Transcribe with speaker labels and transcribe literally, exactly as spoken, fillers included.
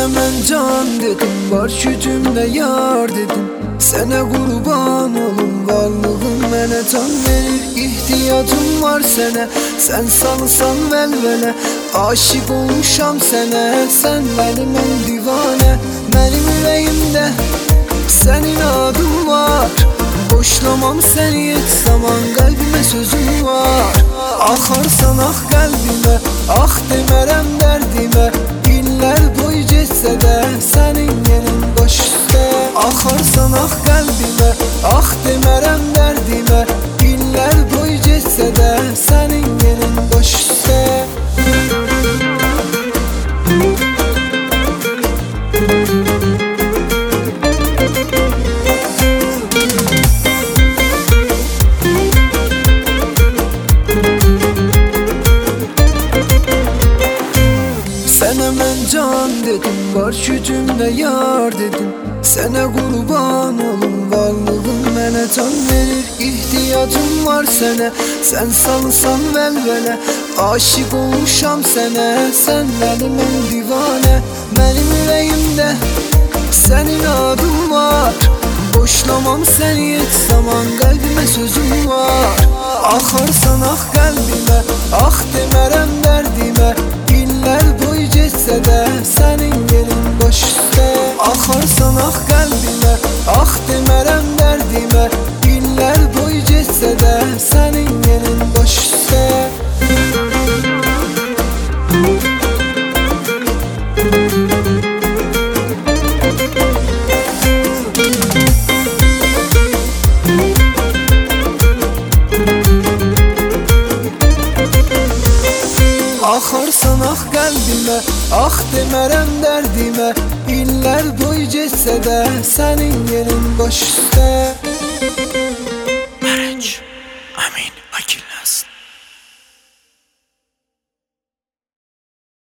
Speaker 1: Sənə mən can dedim, var gücümlə yar dedim. Sənə qurban olum, varlığın mənə can verir. İhtiyacım var sənə, sən salsan vəlvələ. Aşiq olmuşam sənə, sən mənim ən divanə. Mənim ürəyimdə sənin adın var, boşlamam səni heç zaman, qəlbimə sözün var. Axarsan ax qəlbimə, ax demərəm dərdimə. İllər boyu getsə də sənin yerin baş üstə. Axarsan ax qəlbimə, ax demərəm dərdimə. İllər boyu getsə də sənin yerin baş üstə. Sənə mən can dedim, var gücümlə yar dedim. Sənə qurban olum, varlığın mənə can verir. İhtiyacım var sənə, sən salsan vəlvələ. Aşiq olmuşam sənə, sən mənim ən divanə. Mənim ürəyimdə sənin adın var, boşlamam səni heç zaman, qəlbimə sözün var. Axarsan ax qəlbimə, ax demərəm dərdimə. İllər boyu getsə də sənin yerin baş üstə. Axarsan ax qəlbimə, ax demərəm dərdimə. İllər boyu getsə də sənin yerin baş üstə. Axarsan ax qəlbimə, ax demərəm dərdimə. İllər boyu getsə də sənin yerin baş üstə.